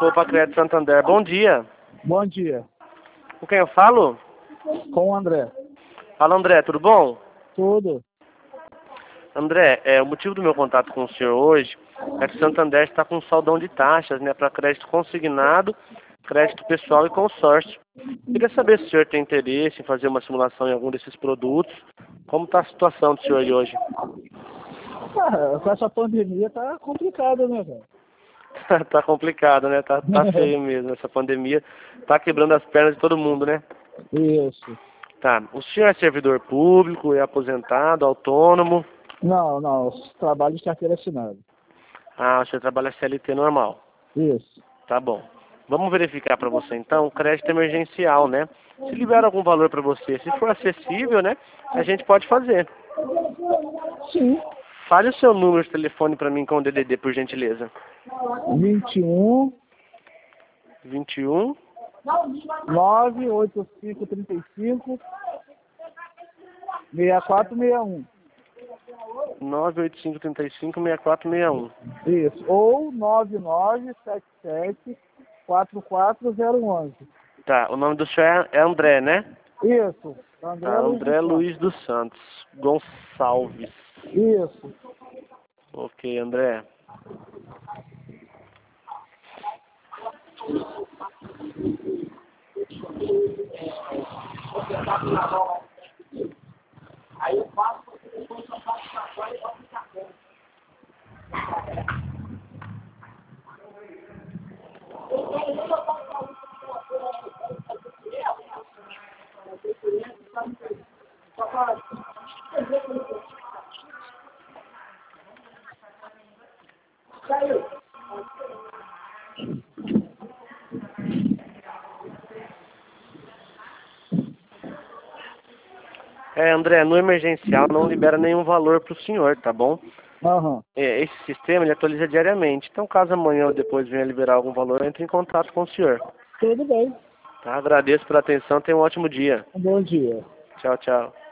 Copa Crédito Santander. Bom dia. Bom dia. Com quem eu falo? Com o André. Fala, André, tudo bom? Tudo. André, o motivo do meu contato com o senhor hoje é que o Santander está com um saldão de taxas, né, para crédito consignado, crédito pessoal e consórcio. Queria saber se o senhor tem interesse em fazer uma simulação em algum desses produtos. Como está a situação do senhor aí hoje? Com essa pandemia tá complicado, né, velho? Tá complicado, né? Tá feio mesmo. Essa pandemia tá quebrando as pernas de todo mundo, né? Isso. Tá. O senhor é servidor público, é aposentado, autônomo? Não. Trabalho de carteira assinada. Ah, o senhor trabalha CLT normal. Isso. Tá bom. Vamos verificar para você então o crédito emergencial, né? Se libera algum valor para você, se for acessível, né? A gente pode fazer. Sim. Fale o seu número de telefone para mim com o DDD, por gentileza. 21 21 98535 6461. 985356461. Isso. Ou 9977 44011. Tá, o nome do senhor é André, né? Isso. Tá, André Luiz dos Santos Gonçalves. Isso. Ok, André. Aí eu faço. André, no emergencial não libera nenhum valor para o senhor, tá bom? Aham. Esse sistema ele atualiza diariamente. Então, caso amanhã ou depois venha liberar algum valor, entre em contato com o senhor. Tudo bem. Tá? Agradeço pela atenção, tenha um ótimo dia. Bom dia. Tchau, tchau.